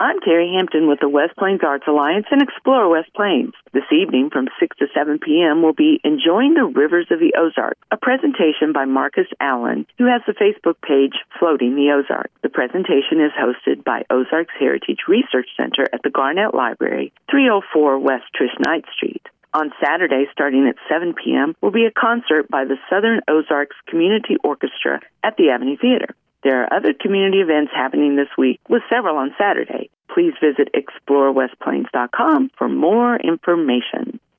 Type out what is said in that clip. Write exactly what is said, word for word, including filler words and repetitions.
I'm Terry Hampton with the West Plains Arts Alliance and Explore West Plains. This evening from six to seven p.m. will be Enjoying the Rivers of the Ozarks, a presentation by Marcus Allen, who has the Facebook page Floating the Ozarks. The presentation is hosted by Ozarks Heritage Research Center at the Garnett Library, three oh four West Trish Knight Street. On Saturday, starting at seven p.m., will be a concert by the Southern Ozarks Community Orchestra at the Avenue Theater. There are other community events happening this week, with several on Saturday. Please visit explore west plains dot com for more information.